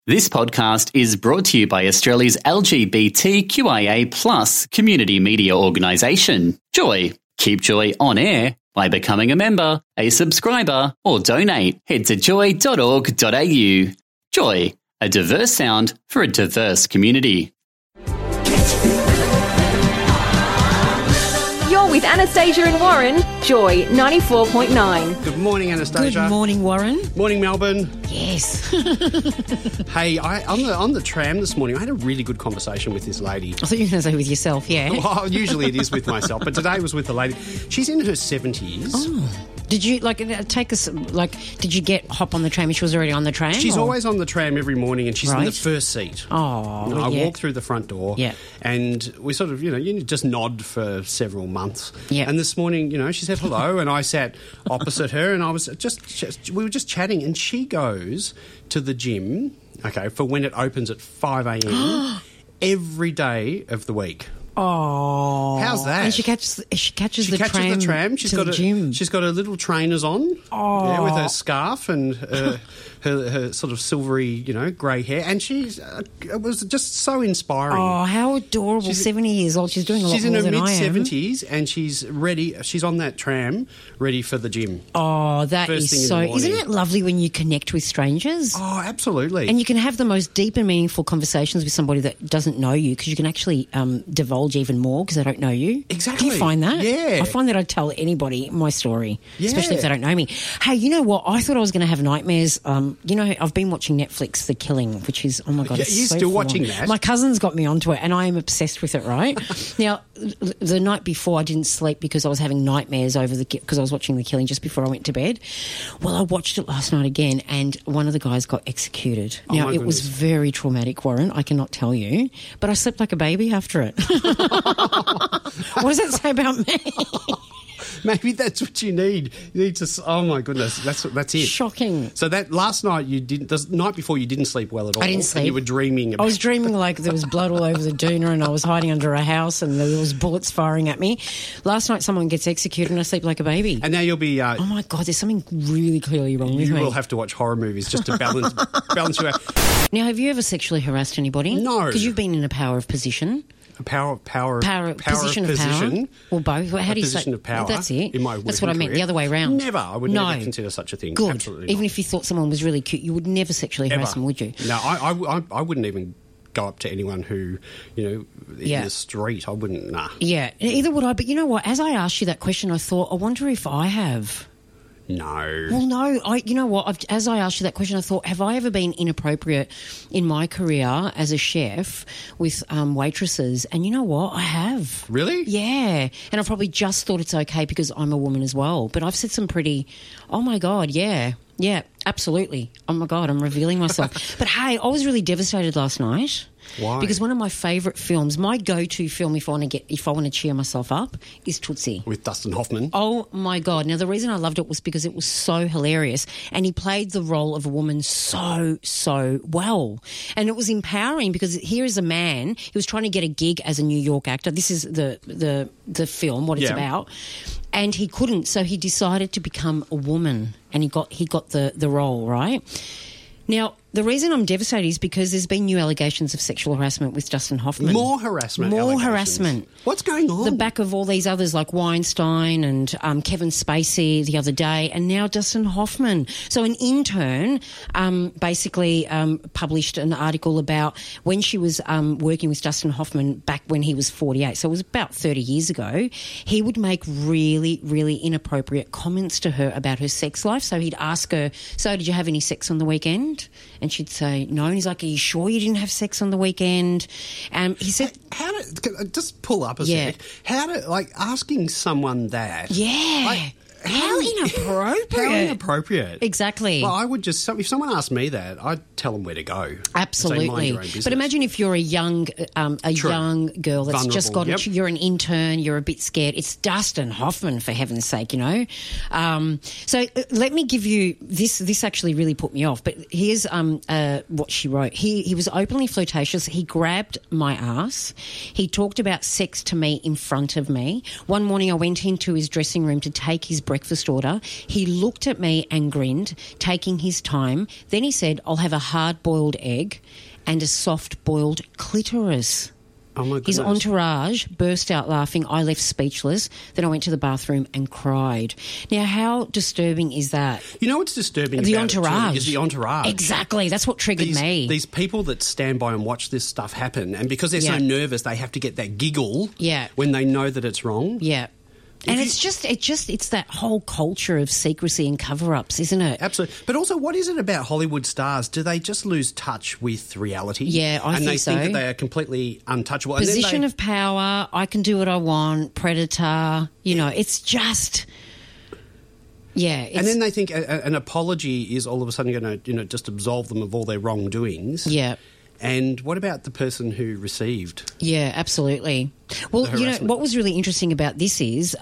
This podcast is brought to you by Australia's LGBTQIA+ community media organisation, Joy. Keep Joy on air by becoming a member, a subscriber, or donate. Head to joy.org.au. Joy, a diverse sound for a diverse community. You're with Anastasia and Warren, Joy 94.9. Good morning, Anastasia. Good morning, Warren. Morning, Melbourne. Yes. Hey, on the tram this morning, I had a really good conversation with this lady. I thought you were going to say with yourself, yeah. Well, usually it is with myself, but today was with a lady. She's in her 70s. Oh. Did you, did you hop on the tram and she was already on the tram? She's always on the tram every morning and she's in Right. the first seat. Oh, I yeah. walk through the front door and we sort of, you just nod for several months. Yeah. And this morning, she said hello and I sat opposite her and I was we were just chatting and she goes to the gym, for when it opens at 5 a.m. every day of the week. Oh. How's that? And she catches the tram. She's got the gym. She's got her little trainers on. Oh. Yeah, with her scarf and her sort of silvery, grey hair. And it was just so inspiring. Oh, how adorable. She's 70 years old. She's doing a lot more than I am. She's in her mid-70s and she's ready. She's on that tram, ready for the gym. Oh, that First is thing so... in the morning. Isn't it lovely when you connect with strangers? Oh, absolutely. And you can have the most deep and meaningful conversations with somebody that doesn't know you because you can actually divulge even more because they don't know you. Exactly. Do you find that? Yeah. I find that I tell anybody my story, Yeah. especially if they don't know me. Hey, you know what? I thought I was going to have nightmares. I've been watching Netflix, The Killing, which is, oh my God, it's You're so still full watching on. that? My cousin's got me onto it and I am obsessed with it, right? Now, the night before I didn't sleep because I was having nightmares because I was watching The Killing just before I went to bed. Well, I watched it last night again and one of the guys got executed. Oh, Now, my it was goodness. very traumatic, Warren, I cannot tell you, but I slept like a baby after it. What does that say about me? Maybe that's what you need. You need to. Oh my goodness, that's it. Shocking. So that last night the night before you didn't sleep well at all. I didn't And sleep. you were dreaming. I was dreaming like there was blood all over the doona and I was hiding under a house and there was bullets firing at me. Last night someone gets executed and I sleep like a baby. And now you'll be. Oh my God, there's something really clearly wrong with You me. will have to watch horror movies just to balance you out. Now, have you ever sexually harassed anybody? No. Because you've been in a power of position. Position of power. Or both. How do you say? Position of power. That's it. In my That's what I working meant. career. The other way around. Never. I would No. never consider such a thing. Good. Absolutely Even not. if you thought someone was really cute, you would never sexually harass them, would you? No, I wouldn't even go up to anyone who, in Yeah. the street. I wouldn't. Nah. Yeah, either would I. But you know what? As I asked you that question, I thought, I wonder if I have. No. Well, no. You know what? As I asked you that question, I thought, have I ever been inappropriate in my career as a chef with waitresses? And you know what? I have. Really? Yeah. And I've probably just thought it's okay because I'm a woman as well. But I've said some pretty, oh my God, yeah. Yeah, absolutely. Oh my God, I'm revealing myself. But hey, I was really devastated last night. Why? Because one of my favourite films, my go-to film if I want to cheer myself up, is Tootsie. With Dustin Hoffman. Oh my God. Now, the reason I loved it was because it was so hilarious and he played the role of a woman so well. And it was empowering because here is a man, he was trying to get a gig as a New York actor. This is the film, what it's Yeah. about. And he couldn't, so he decided to become a woman and he got the role, right? Now, the reason I'm devastated is because there's been new allegations of sexual harassment with Dustin Hoffman. More harassment. allegations. What's going on? The back of all these others like Weinstein and Kevin Spacey the other day and now Dustin Hoffman. So an intern basically published an article about when she was working with Dustin Hoffman back when he was 48. So it was about 30 years ago. He would make really, really inappropriate comments to her about her sex life. So he'd ask her, so did you have any sex on the weekend? And she'd say, no. And he's like, are you sure you didn't have sex on the weekend? He said... Just pull up a sec. Asking someone that... Yeah. How inappropriate. How inappropriate. Exactly. Well, I would just... If someone asked me that, I'd tell them where to go. Absolutely. Say, mind your own business. But imagine if you're a young girl that's just got Vulnerable, you're an intern, you're a bit scared. It's Dustin Hoffman, for heaven's sake, So let me give you this. This actually really put me off. But here's what she wrote. He was openly flirtatious. He grabbed my ass. He talked about sex to me in front of me. One morning I went into his dressing room to take his breakfast order. He looked at me and grinned, taking his time. Then he said, I'll have a hard-boiled egg and a soft-boiled clitoris. Oh, my goodness. His entourage burst out laughing. I left speechless. Then I went to the bathroom and cried. Now, how disturbing is that? You know what's disturbing The about it too entourage. is the entourage. Exactly. That's what triggered me. These people that stand by and watch this stuff happen, and because they're so Yeah. nervous, they have to get that giggle Yeah. when they know that it's wrong. Yeah. And it's that whole culture of secrecy and cover-ups, isn't it? Absolutely. But also, what is it about Hollywood stars? Do they just lose touch with reality? Yeah, I and think so. And they think that they are completely untouchable. Position of power, I can do what I want, predator, it's just... Yeah. And then they think an apology is all of a sudden going to, just absolve them of all their wrongdoings. Yeah. And what about the person who received? Yeah, absolutely. Well, what was really interesting about this is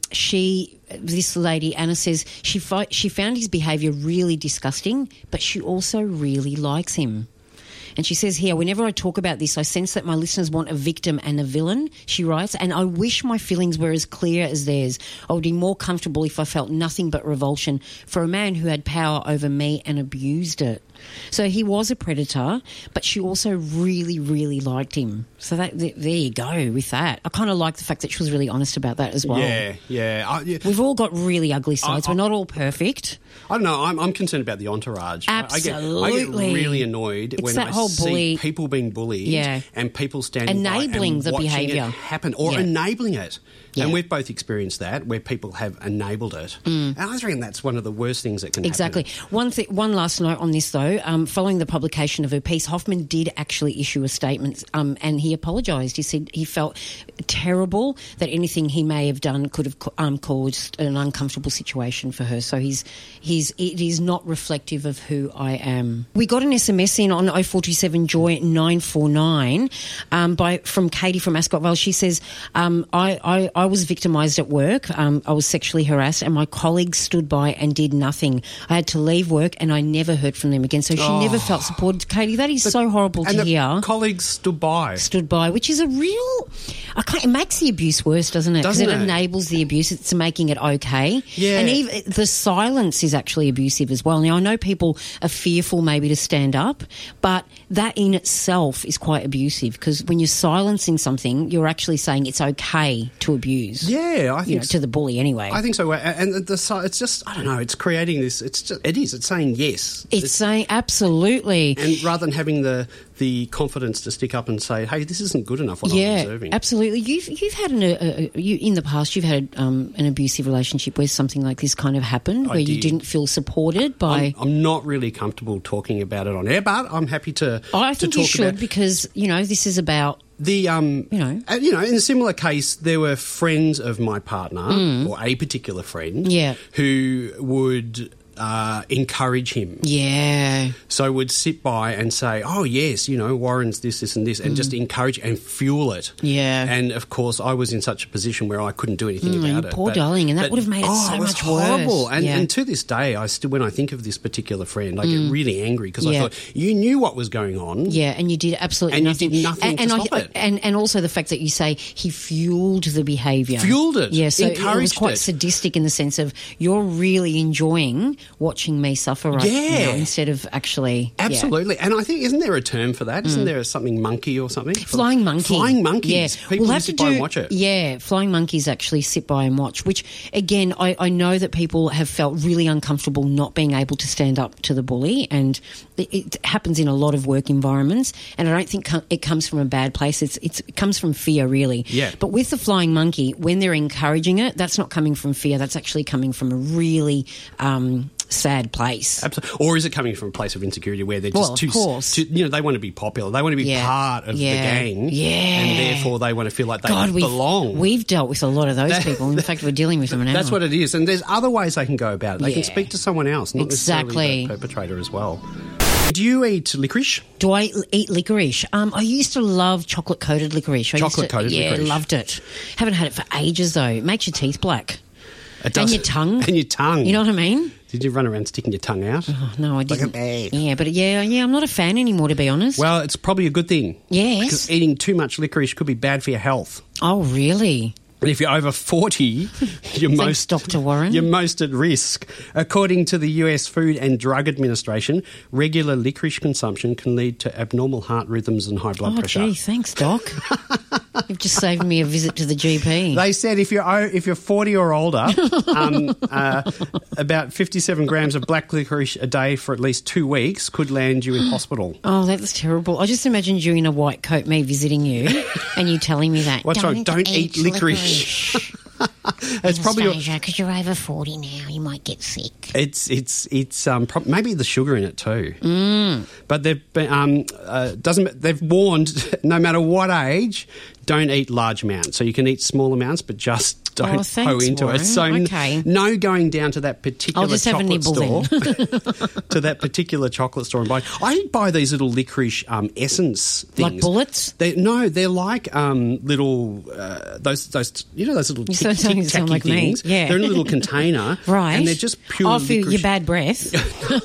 this lady, Anna, says she found his behaviour really disgusting, but she also really likes him. And she says here, whenever I talk about this, I sense that my listeners want a victim and a villain, she writes, and I wish my feelings were as clear as theirs. I would be more comfortable if I felt nothing but revulsion for a man who had power over me and abused it. So he was a predator, but she also really, really liked him. So there you go with that. I kind of like the fact that she was really honest about that as well. Yeah. We've all got really ugly sides. We're not all perfect. I don't know. I'm concerned about the entourage. Absolutely. I get really annoyed when I see people being bullied and people standing enabling by and the watching behaviour it happen or enabling it. Yeah. And we've both experienced that, where people have enabled it. And I reckon that's one of the worst things that can Exactly. happen. One last note on this, though. Following the publication of her piece, Hoffman did actually issue a statement and he apologised. He said he felt terrible that anything he may have done could have caused an uncomfortable situation for her. So it is not reflective of who I am. We got an SMS in on 047 Joy 949 from Katie from Ascot Vale. She says, I was victimised at work. I was sexually harassed and my colleagues stood by and did nothing. I had to leave work and I never heard from them again. So she never felt supported. Katie, that is so horrible to hear. And the colleagues stood by. Which is a real... it makes the abuse worse, doesn't it? Doesn't it? Because it enables the abuse. It's making it okay. Yeah. And even the silence is actually abusive as well. Now, I know people are fearful maybe to stand up, but that in itself is quite abusive because when you're silencing something, you're actually saying it's okay to abuse. Yeah, I think to the bully anyway. I think so. And it's just, I don't know, it's creating this, it's saying yes. It's saying absolutely. And rather than having the confidence to stick up and say, hey, this isn't good enough what I'm observing. Absolutely. You've had in the past you've had an abusive relationship where something like this kind of happened, where you didn't feel supported by... I'm not really comfortable talking about it on air, but I'm happy to I think to talk you should about because, this is about... in a similar case, there were friends of my partner, or a particular friend, who would encourage him. Yeah. So would sit by and say, oh, yes, Warren's this and this, and just encourage and fuel it. Yeah. And, of course, I was in such a position where I couldn't do anything about it. Poor darling, and that would have made it so much horrible. worse. And to this day, when I think of this particular friend, I get really angry because I thought, you knew what was going on. Yeah, and you did absolutely nothing. And you did nothing to stop it. And also the fact that you say he fueled the behaviour. Fueled it. Yeah, so encouraged it was quite sadistic in the sense of you're really enjoying watching me suffer right now instead of actually... Absolutely. And I think, isn't there a term for that? Isn't there something monkey or something? Flying monkey. Flying monkeys. Yeah. People who sit by and watch it. Yeah, flying monkeys actually sit by and watch, which, again, I know that people have felt really uncomfortable not being able to stand up to the bully, and it happens in a lot of work environments, and I don't think it comes from a bad place. It comes from fear, really. Yeah. But with the flying monkey, when they're encouraging it, that's not coming from fear. That's actually coming from a really... sad place. Absolutely. Or is it coming from a place of insecurity where they're just too they want to be popular. They want to be part of the gang. Yeah. And therefore they want to feel like they belong. We've dealt with a lot of those people. In fact, we're dealing with them now. That's what it is. And there's other ways they can go about it. They can speak to someone else, not necessarily the perpetrator as well. Do you eat licorice? Do I eat licorice? I used to love chocolate-coated licorice. Chocolate-coated licorice. Yeah, loved it. Haven't had it for ages, though. It makes your teeth black. It does. And your tongue. And your tongue. You know what I mean? Did you run around sticking your tongue out? Oh, no, I didn't. Like I'm not a fan anymore, to be honest. Well, it's probably a good thing. Yes. Because eating too much licorice could be bad for your health. Oh, really? If you're over 40, Thanks, Dr. Warren. you're most at risk. According to the US Food and Drug Administration, regular licorice consumption can lead to abnormal heart rhythms and high blood pressure. Oh, gee, thanks, Doc. You've just saved me a visit to the GP. They said if you're 40 or older, about 57 grams of black licorice a day for at least 2 weeks could land you in hospital. Oh, that's terrible. I just imagined you in a white coat, me visiting you, and you telling me that. What's wrong? Don't eat licorice. It's probably because you're over 40 now, you might get sick. it's maybe the sugar in it too. But they've warned no matter what age, don't eat large amounts. So you can eat small amounts, but just don't go into Warren. it. So Okay. no going down to that particular I'll just have a chocolate nibble store then. to that particular chocolate store and buy. I buy these little licorice essence things. Like bullets? They're like little those little You sound tic-tacky like me. things. Yeah. They're in a little container, Right. And they're just pure Oh, for licorice. your bad breath.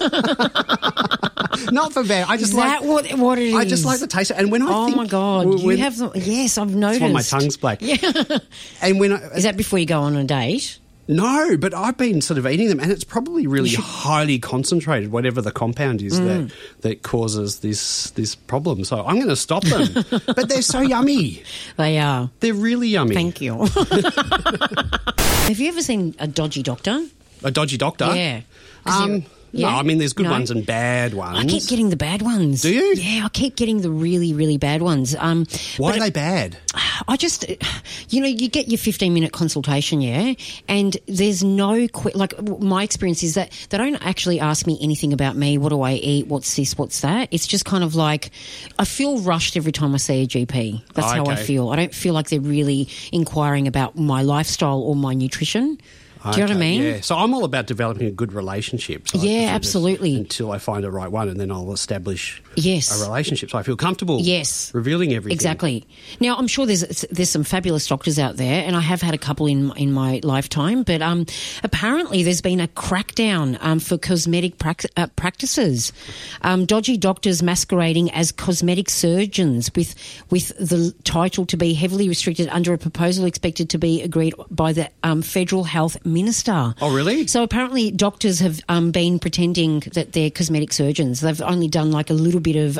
Not for bad. I just Is like that what it is? I just like the taste. And when I Oh, think, my God. when- You have them. Yes, I've noticed. That's why my tongue's black. Yeah. And when Is that before you go on a date? no, but I've been sort of eating them, and it's probably really highly concentrated, whatever the compound is that causes this problem. So I'm going to stop them. But they're so yummy. They are. They're really yummy. Thank you. Have you ever seen a dodgy doctor? A dodgy doctor? Yeah. No, I mean, there's good No? ones and bad ones. I keep getting the bad ones. Do you? Yeah, I keep getting the really, really bad ones. Why are they bad? I just, you get your 15-minute consultation, yeah, and there's no, my experience is that they don't actually ask me anything about me. What do I eat? What's this? What's that? It's just kind of like, I feel rushed every time I see a GP. That's how I Okay. feel. I don't feel like they're really inquiring about my lifestyle or my nutrition. Do you know what I Okay, mean? Yeah. So I'm all about developing a good relationship. So I Yeah, prefer to- absolutely. Until I find the right one, and then I'll establish Yes. a relationship. So I feel comfortable. Yes. Revealing everything. Exactly. Now, I'm sure there's some fabulous doctors out there, and I have had a couple in my lifetime. But apparently, there's been a crackdown for cosmetic practices. Dodgy doctors masquerading as cosmetic surgeons with the title to be heavily restricted under a proposal expected to be agreed by the federal health minister. Oh, really? So apparently, doctors have been pretending that they're cosmetic surgeons. They've only done like a little bit of.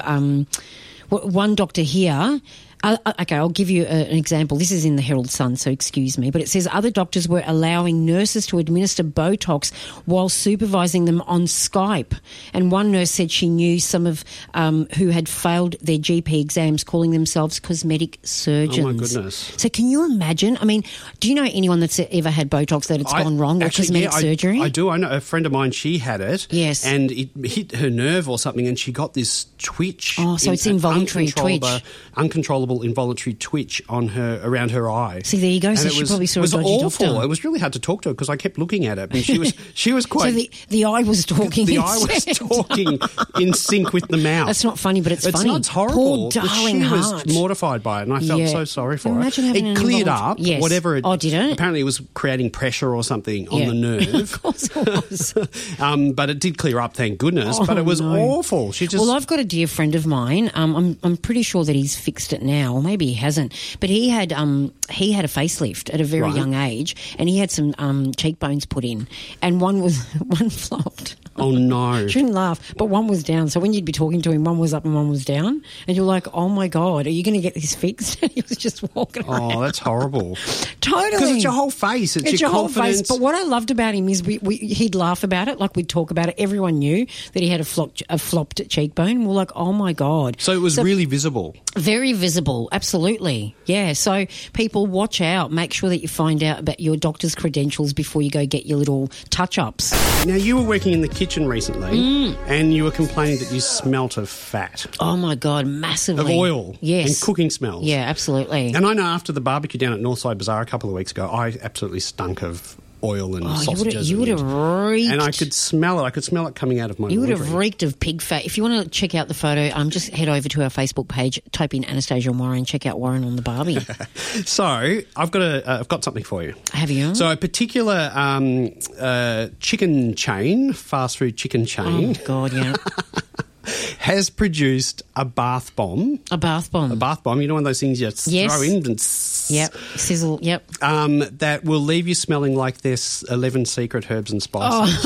One doctor here. Okay, I'll give you an example. This is in the Herald Sun, so excuse me. But it says other doctors were allowing nurses to administer Botox while supervising them on Skype. And one nurse said she knew some of who had failed their GP exams, calling themselves cosmetic surgeons. Oh, my goodness. So can you imagine? I mean, do you know anyone that's ever had Botox that it's gone wrong or cosmetic surgery? I do. I know a friend of mine, she had it. Yes. And it hit her nerve or something, and she got this twitch. Oh, so it's involuntary twitch. Uncontrollable involuntary twitch around her eye. See, there you go. And So it she was, probably saw it was a dodgy awful. doctor. It was really hard to talk to her because I kept looking at it, and she was quite. So the eye was talking. The eye was instead. talking in sync with the mouth. That's not funny, but it's funny. Not, it's horrible. Poor darling she heart. was mortified by it, and I felt so sorry for Imagine her. having It an cleared involved- up. Yes. Whatever. Oh, did it? Apparently, it was creating pressure or something on Yeah. the nerve. Of course it was. But it did clear up, thank goodness. But it was awful. She just. Well, I've got a dear friend of mine. I'm pretty sure that he's fixed it now, or maybe he hasn't. But he had a facelift at a very Right. young age, and he had some cheekbones put in, and one flopped. Oh no! Shouldn't laugh, but one was down. So when you'd be talking to him, one was up and one was down, and you're like, "Oh my God, are you going to get this fixed?" And he was just walking around. Oh, that's horrible. Totally, Because it's your whole face. It's your whole confidence. face. But what I loved about him is he'd laugh about it, like we'd talk about it. Everyone knew that he had a flopped cheekbone. We're like, oh my God. So it was really visible. Very visible, absolutely. Yeah, so people watch out. Make sure that you find out about your doctor's credentials before you go get your little touch-ups. Now, you were working in the kitchen recently, and you were complaining that you smelt of fat, Oh my God, massively. of oil, Yes. and cooking smells. Yeah, absolutely. And I know after the barbecue down at Northside Bazaar a couple of weeks ago, I absolutely stunk of oil and sausages. you would have reeked. And I could smell it. I could smell it coming out of my You would laundry. have reeked of pig fat. If you want to check out the photo, just head over to our Facebook page, type in Anastasia and Warren, check out Warren on the Barbie. So I've got something for you. Have you? So a particular chicken chain, fast food chicken chain, Oh, God, yeah. has produced a bath bomb. A bath bomb. A bath bomb, you know, one of those things you Yes. throw in and Yep. Sizzle. Yep. that will leave you smelling like there's 11 secret herbs and spices.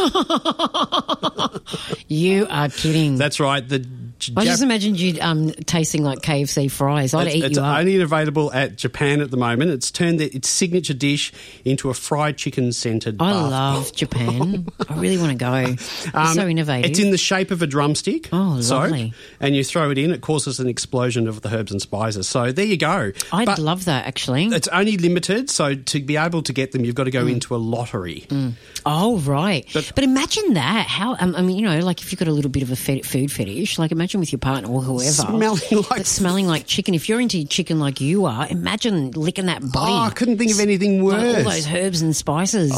You are kidding. That's right. I just imagined you tasting like KFC fries. I'd eat you up. It's only available at Japan at the moment. It's turned its signature dish into a fried chicken-scented bath I love Japan. I really want to go. It's so innovative. It's in the shape of a drumstick. Oh, lovely. And you throw it in, it causes an explosion of the herbs and spices. So there you go. I'd love that, actually. It's only limited, so to be able to get them, you've got to go into a lottery. Oh, right. But imagine that. How? I mean, like if you've got a little bit of a food fetish, like imagine with your partner or whoever. Smelling like chicken. If you're into chicken like you are, imagine licking that body. Oh, I couldn't think of anything worse. All those herbs and spices.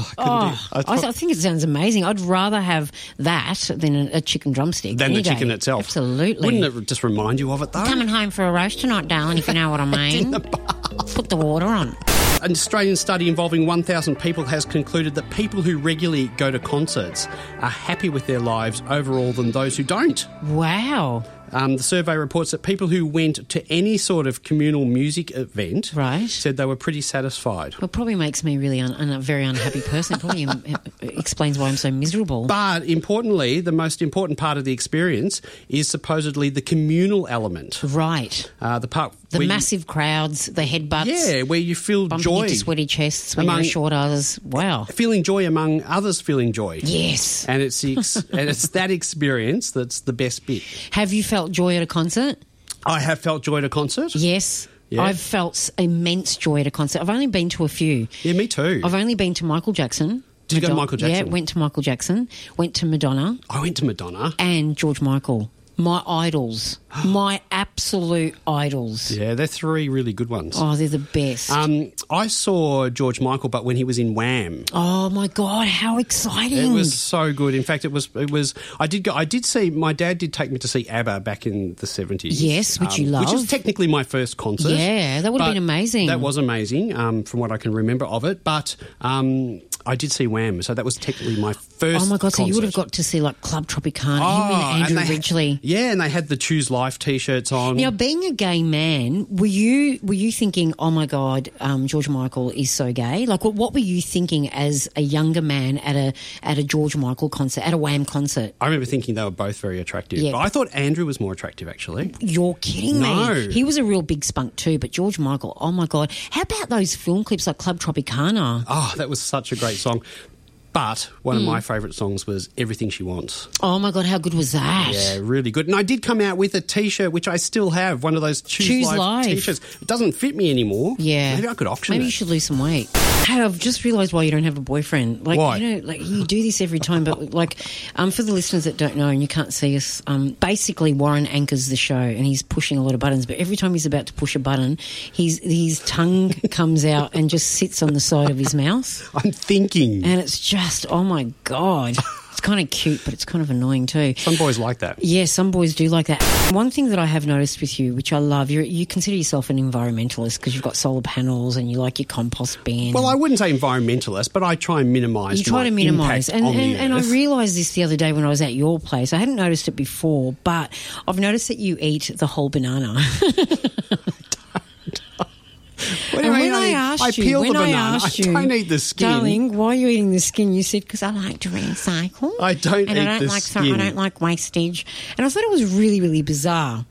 I think it sounds amazing. I'd rather have that than a chicken drumstick. Than the chicken itself. Absolutely. Wouldn't it just remind you of it, though? Coming home for a roast tonight, darling, if you know what I mean. Put the water on. An Australian study involving 1,000 people has concluded that people who regularly go to concerts are happier with their lives overall than those who don't. Wow. The survey reports that people who went to any sort of communal music event said they were pretty satisfied. Well, it probably makes me really a very unhappy person. It probably explains why I'm so miserable. But importantly, the most important part of the experience is supposedly the communal element. Right. The massive crowds, the headbutts. Yeah, where you feel bumping joy. Into sweaty chests when you're short others. Wow. Feeling joy among others feeling joy. Yes. And it's that experience that's the best bit. Have you felt joy at a concert? I have felt joy at a concert. Yes. Yeah. I've felt immense joy at a concert. I've only been to a few. Yeah, me too. I've only been to Michael Jackson. Did you go to Michael Jackson? Yeah, went to Michael Jackson. Went to Madonna. I went to Madonna. And George Michael. My idols. My absolute idols. Yeah, they're three really good ones. Oh, they're the best. I saw George Michael, but when he was in Wham. Oh my God, how exciting! It was so good. In fact, it was. I did see. My dad did take me to see ABBA back in the 70s. Yes, which you love. Which is technically my first concert. Yeah, that would have been amazing. That was amazing, from what I can remember of it. But I did see Wham, so that was technically my first. Oh my God! concert. So you would have got to see like Club Tropicana, him and Andrew Ridgeley. Yeah, and they had the Choose Life T-shirts on. Now, being a gay man, were you thinking, oh my God, George Michael is so gay? Like, what were you thinking as a younger man at a George Michael concert, at a Wham concert? I remember thinking they were both very attractive. Yeah. But I thought Andrew was more attractive, actually. You're kidding me. He was a real big spunk too, but George Michael, oh my God. How about those film clips like Club Tropicana? Oh, that was such a great song. But one of my favourite songs was Everything She Wants. Oh, my God, how good was that? Yeah, really good. And I did come out with a T-shirt, which I still have, one of those Choose Life T-shirts. It doesn't fit me anymore. Yeah. Maybe I could auction it. Maybe you should lose some weight. Hey, I've just realised why you don't have a boyfriend. Like, why? You do this every time, but for the listeners that don't know and you can't see us, basically Warren anchors the show and he's pushing a lot of buttons, but every time he's about to push a button, his tongue comes out and just sits on the side of his mouth. I'm thinking. And it's just, oh my God. It's kind of cute, but it's kind of annoying too. Some boys like that. Yeah, some boys do like that. One thing that I have noticed with you, which I love, you consider yourself an environmentalist because you've got solar panels and you like your compost bin. Well, I wouldn't say environmentalist, but I try and minimise. You try to minimise, and I Earth. realised this the other day when I was at your place. I hadn't noticed it before, but I've noticed that you eat the whole banana. When I asked you, I don't eat the skin. Darling, why are you eating the skin? You said, because I like to recycle. I don't eat the skin. I don't like wastage. And I thought it was really, really bizarre.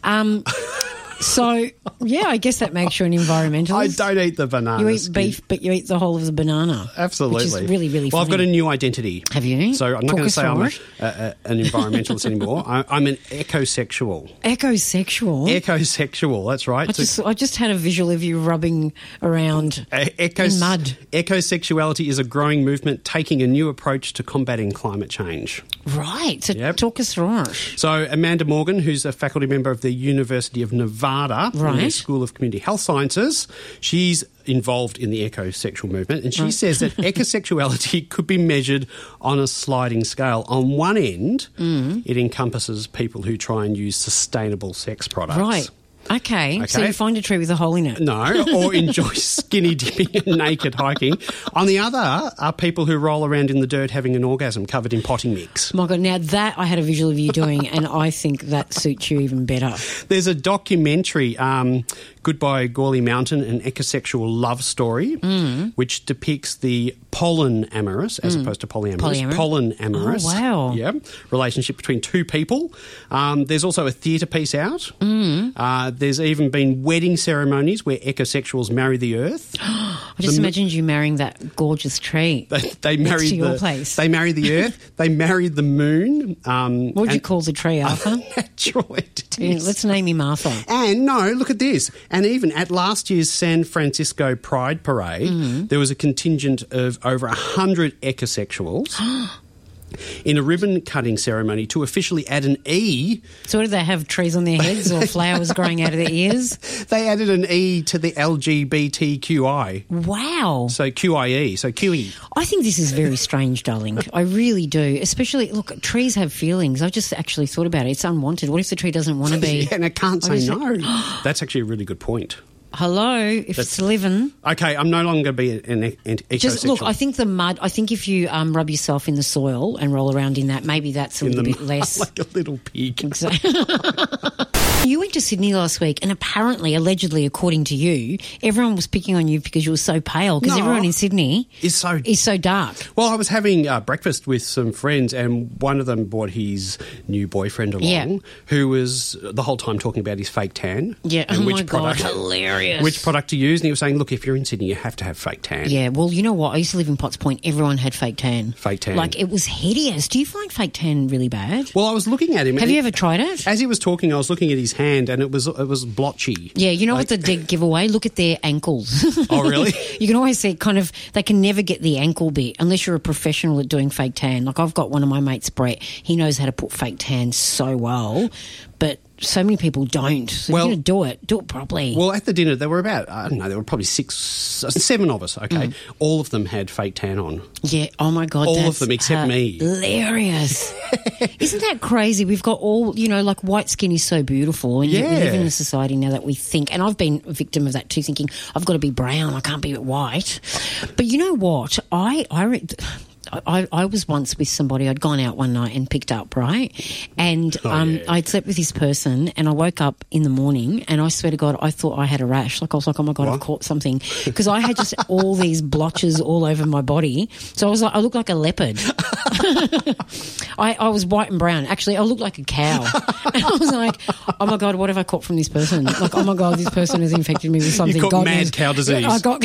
So, yeah, I guess that makes you an environmentalist. I don't eat the banana. You eat beef, but you eat the whole of the banana. Absolutely. Which is really, really funny. Well, I've got a new identity. Have you? So I'm not going to say I'm an environmentalist anymore. I'm an ecosexual. Ecosexual? Ecosexual, that's right. I just had a visual of you rubbing around in mud. Ecosexuality is a growing movement taking a new approach to combating climate change. Right. So talk us through it. So Amanda Morgan, who's a faculty member of the University of Nevada, in the School of Community Health Sciences, she's involved in the ecosexual movement, and she says that ecosexuality could be measured on a sliding scale. On one end, it encompasses people who try and use sustainable sex products. Right. Okay, so you find a tree with a hole in it. No, or enjoy skinny dipping and naked hiking. On the other are people who roll around in the dirt having an orgasm covered in potting mix. My God, now that I had a visual of you doing, and I think that suits you even better. There's a documentary Goodbye Gawley Mountain, an ecosexual love story, which depicts the polyamorous, as opposed to polyamorous. Polyamorous. Oh, wow. Yeah, relationship between two people. There's also a theatre piece out. There's even been wedding ceremonies where ecosexuals marry the earth. I just imagined you marrying that gorgeous tree. They married to your place. They married the earth. They married the moon. What would you call the tree, Arthur? Natural entities. Let's name him Arthur. And no, look at this. And even at last year's San Francisco Pride Parade, there was a contingent of over 100 ecosexuals in a ribbon-cutting ceremony to officially add an E. So what do they have, trees on their heads or flowers growing out of their ears? They added an E to the LGBTQI. Wow. So QIE, so QE. I think this is very strange, darling. I really do. Especially, look, trees have feelings. I've just actually thought about it. It's unwanted. What if the tree doesn't want to be? Yeah, and it can't say no. That's actually a really good point. Hello, if it's living. Okay, I'm no longer going to be an ecosexual. Just look, I think the mud, I think if you rub yourself in the soil and roll around in that, maybe that's a little bit less. Like a little pig. You went to Sydney last week and apparently, allegedly, according to you, everyone was picking on you because you were so pale because everyone in Sydney is so dark. Well, I was having breakfast with some friends and one of them brought his new boyfriend along who was the whole time talking about his fake tan. Yeah, and my God, hilarious. Which product to use. And he was saying, look, if you're in Sydney, you have to have fake tan. Yeah, well, you know what? I used to live in Potts Point. Everyone had fake tan. Fake tan. Like, it was hideous. Do you find fake tan really bad? Well, I was looking at him. Have you ever tried it? As he was talking, I was looking at his hand and it was blotchy. Yeah, you know what's a dead giveaway? Look at their ankles. Oh, really? You can always see they can never get the ankle bit unless you're a professional at doing fake tan. Like I've got one of my mates, Brett, he knows how to put fake tan so well, but so many people don't. So if you're going to do it properly. Well, at the dinner, there were about, I don't know, there were probably 7 of us, okay? All of them had fake tan on. Yeah, oh my God. All of them except me. Hilarious. Isn't that crazy? We've got all, like white skin is so beautiful and we live in a society now that we think, and I've been a victim of that too, thinking I've got to be brown, I can't be white. But you know what? I was once with somebody. I'd gone out one night and picked up, right? And I'd slept with this person and I woke up in the morning and I swear to God, I thought I had a rash. Like I was like, oh my God, I've caught something. Because I had just all these blotches all over my body. So I was like, I looked like a leopard. I was white and brown. Actually, I looked like a cow. And I was like, oh my God, what have I caught from this person? Like, oh my God, this person has infected me with something. You got mad cow disease. I got...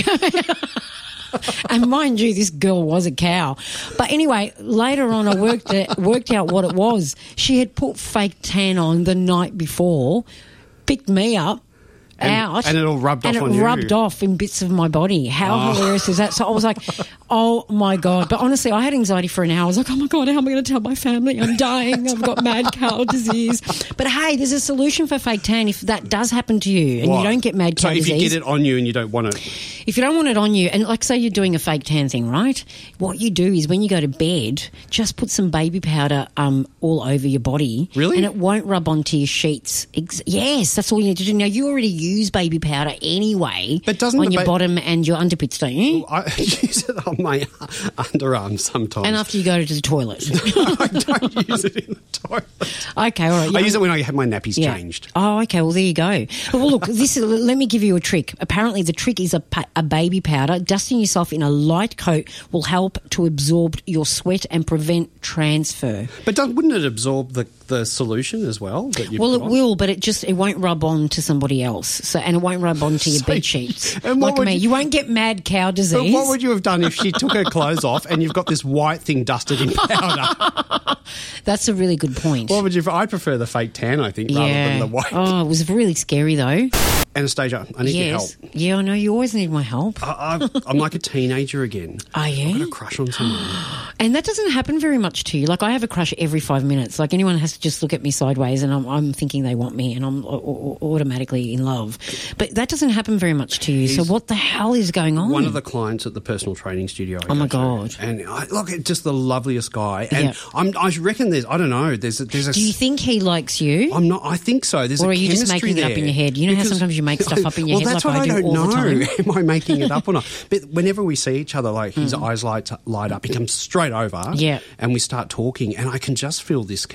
And mind you, this girl was a cow. But anyway, later on I worked out what it was. She had put fake tan on the night before, picked me up, out. And it all rubbed off on you. And it rubbed off in bits of my body. How hilarious is that? So I was like, oh my God. But honestly, I had anxiety for an hour. I was like, oh my God, how am I going to tell my family I'm dying? I've got mad cow disease. But hey, there's a solution for fake tan if that does happen to you and you don't get mad cow disease. So if you get it on you and you don't want it. If you don't want it on you, and like say you're doing a fake tan thing, right? What you do is when you go to bed, just put some baby powder all over your body. Really? And it won't rub onto your sheets. Yes, that's all you need to do. Now, you already use baby powder anyway on your bottom and your underpits, don't you? I use it on my underarms sometimes. And after you go to the toilet. I don't use it in the toilet. Okay, all right. I use it when I have my nappies changed. Oh, okay. Well, there you go. Well, look, let me give you a trick. Apparently, the trick is a baby powder. Dusting yourself in a light coat will help to absorb your sweat and prevent transfer. But wouldn't it absorb the solution as well? Well, it will, but it won't rub on to somebody else. So, and it won't rub onto your bed sheets. Like me. You won't get mad cow disease. But what would you have done if she took her clothes off and you've got this white thing dusted in powder? That's a really good point. What would you? I prefer the fake tan, I think, rather than the white. Oh, it was really scary though. Anastasia, I need your help. Yeah, I know. You always need my help. I'm like a teenager again. Oh, yeah? I've got a crush on someone. And that doesn't happen very much to you. Like, I have a crush every 5 minutes. Like, anyone has to just look at me sideways and I'm thinking they want me and I'm automatically in love. But that doesn't happen very much to you. So what the hell is going on? One of the clients at the personal training studio. Oh, my God. And look, just the loveliest guy. And I reckon I don't know, there's a... Do you think he likes you? I'm not, I think so. There's or a are you chemistry just making there. it up in your head? You know how sometimes you make stuff up in your head that's like what I do all the time? Am I making it up or not? But whenever we see each other, like his eyes light up, he comes straight over and we start talking and I can just feel this connection develop.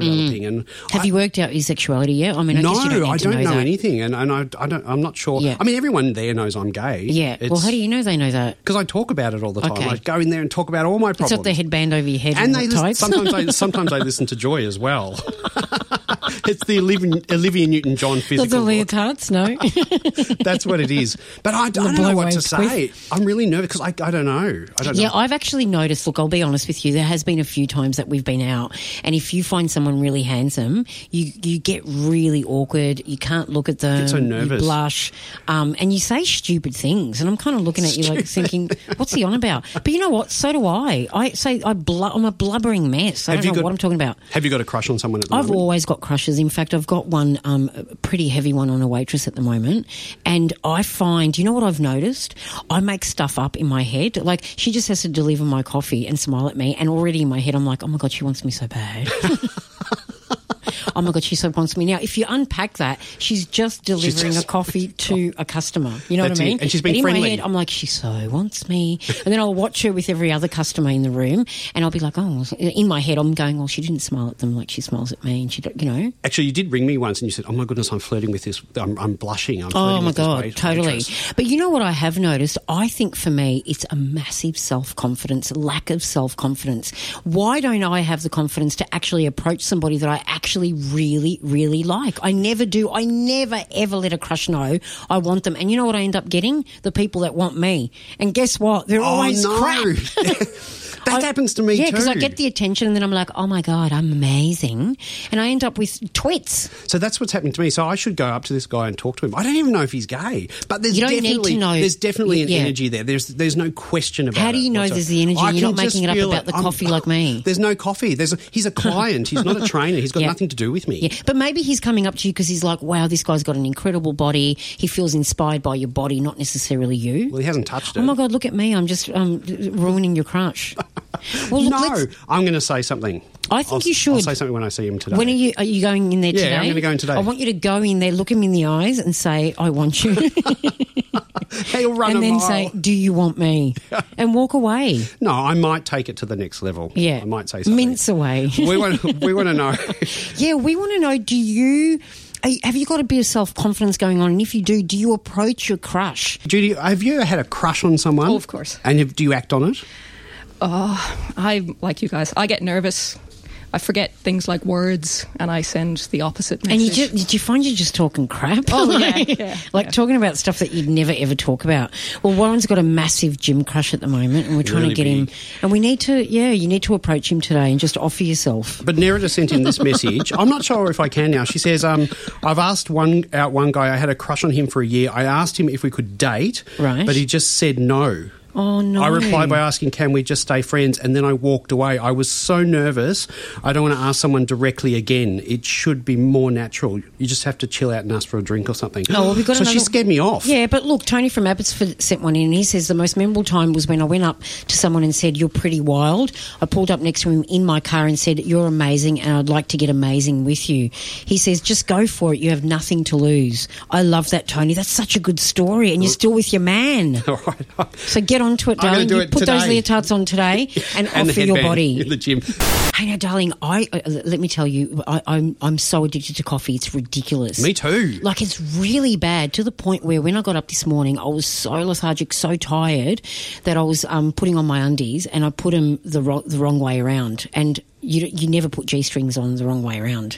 developing. And Have you worked out your sexuality yet? I mean, I guess you don't need to don't know that. anything, and I'm not sure. Yeah. I mean, everyone there knows I'm gay. Yeah. Well, how do you know they know that? Because I talk about it all the time. Okay. I go in there and talk about all my problems. It's got the headband over your head and and they tights. sometimes they listen to Joy as well. It's the Olivia Newton-John physical. Not the leotards, no. That's what it is. But I don't know what to say. I'm really nervous because I don't know. Yeah, I've actually noticed, look, I'll be honest with you, there has been a few times that we've been out, and if you find someone really handsome, you get really awkward, you can't look at them, get so nervous. You blush, and you say stupid things, and I'm kind of looking at you like thinking, what's he on about? But you know what? So do I. I'm a blubbering mess. I don't know what I'm talking about. Have you got a crush on someone at the moment? I've always got crushes. In fact, I've got one, a pretty heavy one on a waitress at the moment. And I find, you know what I've noticed? I make stuff up in my head. Like, she just has to deliver my coffee and smile at me. And already in my head, I'm like, oh my God, she wants me so bad. Oh my God, she so wants me. Now, if you unpack that, she's just delivering a coffee to a customer. You know what I mean? And she's been friendly. In my head, I'm like, she so wants me. And then I'll watch her with every other customer in the room, and I'll be like, oh, in my head, I'm going, well, she didn't smile at them like she smiles at me, and she, you know. Actually, you did ring me once, and you said, oh my goodness, I'm flirting with this. I'm blushing. I'm flirting oh my with this God, totally. waitress. But you know what I have noticed? I think for me, it's a massive self-confidence, lack of self-confidence. Why don't I have the confidence to actually approach somebody that I actually really, really like? I never do. I never, ever let a crush know I want them. And you know what I end up getting? The people that want me. And guess what? They're always crap. That happens to me too. Yeah, because I get the attention and then I'm like, oh my God, I'm amazing. And I end up with twits. So that's what's happening to me. So I should go up to this guy and talk to him. I don't even know if he's gay. But there's you don't need to know. There's definitely an energy there. There's no question about it. How do you know there's the energy? You're not making it up about the coffee like me. There's no coffee. He's a client. He's not a trainer. He's got nothing to do with me. Yeah, but maybe he's coming up to you because he's like, wow, this guy's got an incredible body. He feels inspired by your body, not necessarily you. Well, he hasn't touched it. Oh my God, look at me. I'm just ruining your crush. Well, look, no, I'm going to say something. I think you should. I'll say something when I see him today. When are you going in there today? Yeah, I'm going to go in today. I want you to go in there, look him in the eyes and say, I want you. He'll run and a then mile. say, do you want me? And walk away. No, I might take it to the next level. Yeah. I might say something. Mince away. We want to know. Yeah, we want to know, have you got a bit of self-confidence going on? And if you do you approach your crush? Judy, have you ever had a crush on someone? Oh, of course. And do you act on it? I'm like you guys. I get nervous. I forget things like words, and I send the opposite message. And did you find you're just talking crap? Oh, yeah. Talking about stuff that you'd never, ever talk about. Well, Warren's got a massive gym crush at the moment, and we're trying to get him. And we need to, you need to approach him today and just offer yourself. But Nerida sent in this message. I'm not sure if I can now. She says, I've asked one guy, I had a crush on him for a year. I asked him if we could date, right, but he just said no. Oh, no. I replied by asking, can we just stay friends? And then I walked away. I was so nervous. I don't want to ask someone directly again. It should be more natural. You just have to chill out and ask for a drink or something. Oh, well, so she scared me off. Yeah, but look, Tony from Abbotsford sent one in and he says the most memorable time was when I went up to someone and said, you're pretty wild. I pulled up next to him in my car and said, you're amazing and I'd like to get amazing with you. He says, just go for it. You have nothing to lose. I love that, Tony. That's such a good story and you're still with your man. All right. So get on to it, darling. Put those leotards on today and offer your body. In the gym. Hey, now, darling, let me tell you, I'm so addicted to coffee. It's ridiculous. Me too. Like, it's really bad to the point where when I got up this morning, I was so lethargic, so tired that I was putting on my undies and I put them the wrong way around. And you never put G-strings on the wrong way around.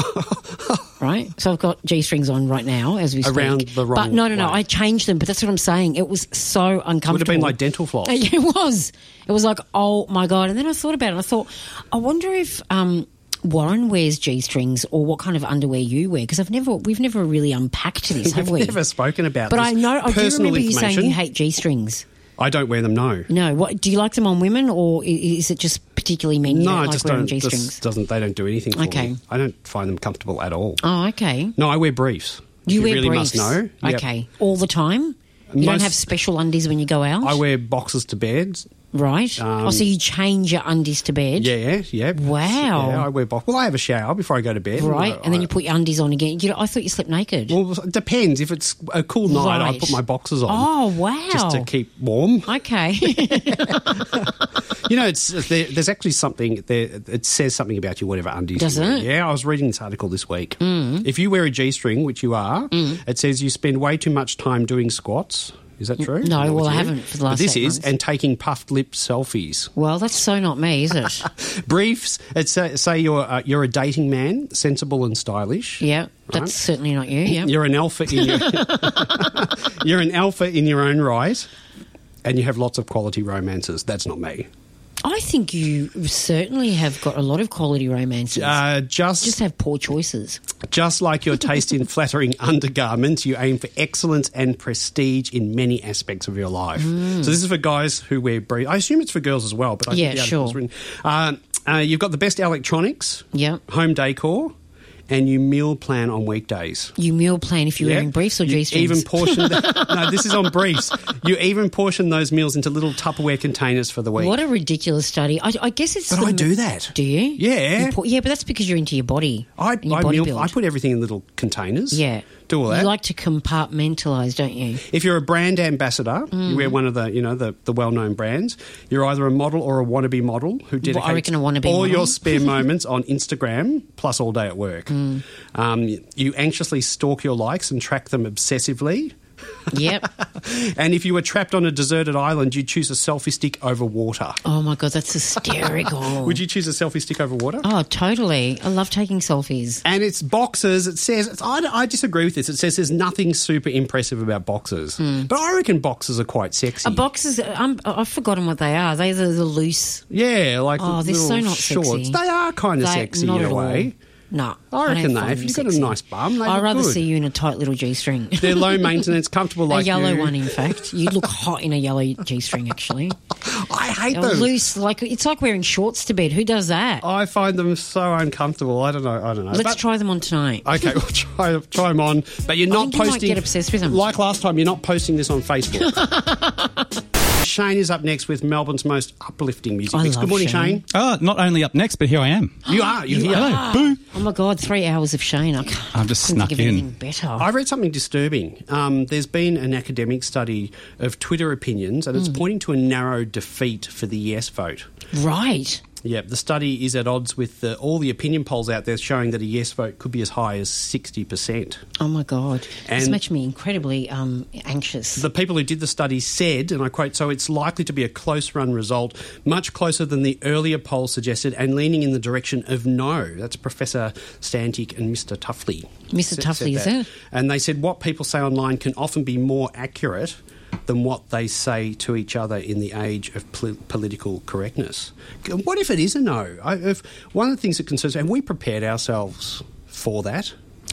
Right? So I've got G-strings on right now as we speak. Around the wrong way. No, way. I changed them, but that's what I'm saying. It was so uncomfortable. Would have been like dental floss. It was. It was like, oh, my God. And then I thought about it and I thought, I wonder if Warren wears G-strings or what kind of underwear you wear, because we've never really unpacked this, have we? We've never spoken about but this. But I do remember you saying information. you hate G-strings. I don't wear them, no. No. What, do you like them on women or is it just particularly men you don't like wearing G-strings? They don't do anything for me. I don't find them comfortable at all. Oh, okay. No, I wear briefs. You wear really briefs? must know. Yep. Okay. All the time? You don't have special undies when you go out? I wear boxers to bed. Right. So you change your undies to bed? Yeah. Wow. Yeah, I wear boxers. Well, I have a shower before I go to bed. Right, and then you put your undies on again. I thought you slept naked. Well, it depends. If it's a cool night, I put my boxers on. Oh, wow. Just to keep warm. Okay. You know, there's actually something there. It says something about you, whatever undies Does you wear. it? Yeah, I was reading this article this week. If you wear a G-string, which you are, it says you spend way too much time doing squats. Is that true? No, Is that well, what I you do? haven't for the last But this 8 is, months. and taking puffed lip selfies. Well, that's so not me, is it? Briefs. It's say you're a dating man, sensible and stylish. Yeah, that's certainly not you. Yeah. You're an alpha in your you're an alpha in your own right, and you have lots of quality romances. That's not me. I think you certainly have got a lot of quality romances. Just have poor choices. Just like your taste in flattering undergarments, you aim for excellence and prestige in many aspects of your life. So this is for guys who wear briefs. I assume it's for girls as well, but I think the article's written. You've got the best electronics, home decor, and you meal plan on weekdays. You meal plan if you're wearing briefs or G-strings? Even portion no, this is on briefs. You even portion those meals into little Tupperware containers for the week. What a ridiculous study. I guess it's... But I do that. Do you? Yeah. Yeah, but that's because you're into your body. I put everything in little containers. Yeah. Do all that. You like to compartmentalise, don't you? If you're a brand ambassador, you wear one of the the well-known brands. You're either a model or a wannabe model who dedicates I reckon a wannabe all model. your spare moments on Instagram plus all day at work. You anxiously stalk your likes and track them obsessively. Yep. And if you were trapped on a deserted island, you'd choose a selfie stick over water. Oh, my God, that's hysterical. Would you choose a selfie stick over water? Oh, totally. I love taking selfies. And it's boxers. It says, I disagree with this. It says there's nothing super impressive about boxers. But I reckon boxers are quite sexy. Boxers, I've forgotten what they are. They're the loose... Yeah, like they're little so not shorts. sexy. They are kind of sexy not in at a all. way. No. I reckon don't find if them you've got a sexy. nice bum, they I'd look rather good. see you in a tight little G-string. They're low maintenance, comfortable like a yellow you. one, in fact. You'd look hot in a yellow G-string, actually. I hate They're them. loose, it's like wearing shorts to bed. Who does that? I find them so uncomfortable. I don't know. Let's But- try them on tonight. Okay, we'll try them on. But you're not think you might posting. get obsessed with them. Like last time, you're not posting this on Facebook. Shane is up next with Melbourne's most uplifting music mix. love Good morning, Shane. Shane. Oh, not only up next, but here I am. You are. You're here. Hello. Boo. Oh, my God, 3 hours of Shane. I've just couldn't snuck think of in. anything better. I read something disturbing. There's been an academic study of Twitter opinions, and it's pointing to a narrow defeat for the yes vote. Right. Yeah, the study is at odds with all the opinion polls out there showing that a yes vote could be as high as 60%. Oh, my God. This And- makes me incredibly anxious. The people who did the study said, and I quote, "So it's likely to be a close-run result, much closer than the earlier poll suggested, and leaning in the direction of no." That's Professor Stantic and Mr. Tuffley. Mr. Tuffley, is that. it? And they said what people say online can often be more accurate than what they say to each other in the age of political correctness. What if it is a no? One of the things that concerns, have we prepared ourselves for that?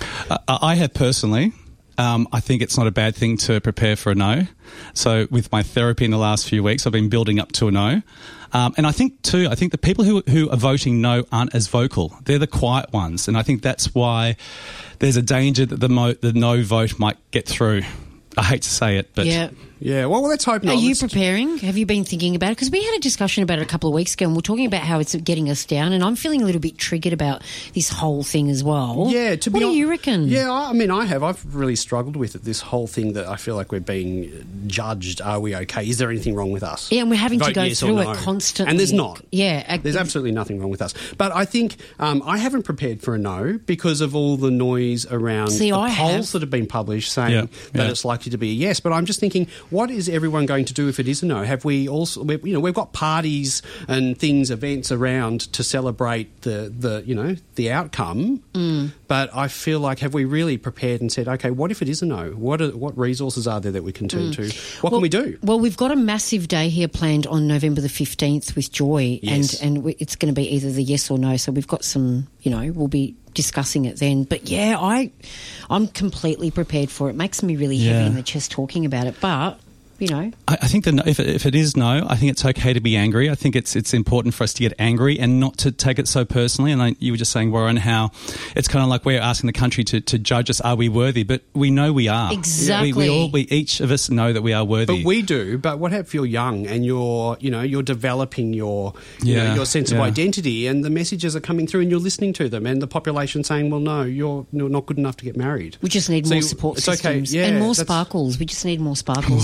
I have personally. I think it's not a bad thing to prepare for a no. So with my therapy in the last few weeks, I've been building up to a no. And I think the people who are voting no aren't as vocal. They're the quiet ones. And I think that's why there's a danger that the no vote might get through. I hate to say it, but... Yeah, well, let's hope not. Are you Let's- preparing? Have you been thinking about it? Because we had a discussion about it a couple of weeks ago, and we're talking about how it's getting us down, and I'm feeling a little bit triggered about this whole thing as well. Yeah, what do you reckon? Yeah, I mean, I've really struggled with it, this whole thing that I feel like we're being judged. Are we okay? Is there anything wrong with us? Yeah, and we're having to Vote go yes or through no. it constantly. And there's not. Yeah. There's absolutely nothing wrong with us. But I think I haven't prepared for a no because of all the noise around the polls that have been published saying that it's likely to be a yes. But I'm just thinking, what is everyone going to do if it is a no? Have we also, we've got parties and things, events around to celebrate the outcome. But I feel like, have we really prepared and said, okay, what if it is a no? What resources are there that we can turn to? What can we do? Well, we've got a massive day here planned on November the 15th with Joy, Yes. and it's going to be either the yes or no. So we've got some, we'll be discussing it then. But yeah, I'm completely prepared for it. It makes me really heavy in the chest talking about it. But I think that if it is no, I think it's okay to be angry. I think it's important for us to get angry and not to take it so personally. And you were just saying, Warren, how it's kind of like we're asking the country to judge us. Are we worthy? But we know we are. Exactly. We each of us know that we are worthy. But we do. But what if you're young and you're developing your sense of identity, and the messages are coming through and you're listening to them, and the population saying, well, no, you're not good enough to get married. we just need more support it's okay. systems Yeah, and more that's- sparkles. We just need more sparkles and glitter.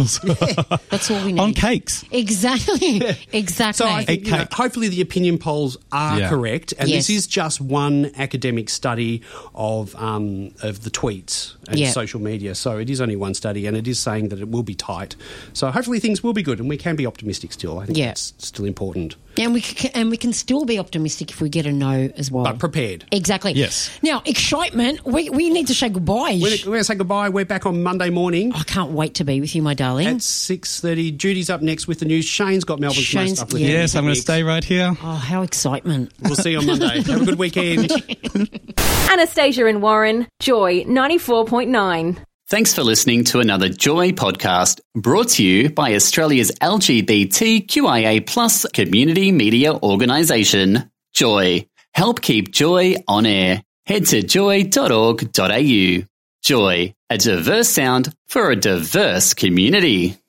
sprinkles That's all we need. on cakes. Exactly. Exactly. So I think, hopefully the opinion polls are Yeah. correct, and Yes. this is just one academic study of the tweets and Yeah. social media. So it is only one study, and it is saying that it will be tight. So hopefully things will be good, and we can be optimistic still. I think Yeah. that's still important. And we can still be optimistic if we get a no as well. But prepared. Exactly. Yes. Now, excitement. We need to say goodbye. We're going to say goodbye. We're back on Monday morning I can't wait to be with you, my darling. at 6:30. Judy's up next with the news. Shane's got Melbourne's Shane's- most up with yeah. Yes, I'm going to stay right here. Oh, how excitement. We'll see you on Monday. Have a good weekend. Anastasia and Warren, Joy 94.9. Thanks for listening to another Joy podcast brought to you by Australia's LGBTQIA+ community media organisation, Joy. Help keep Joy on air. Head to joy.org.au. Joy, a diverse sound for a diverse community.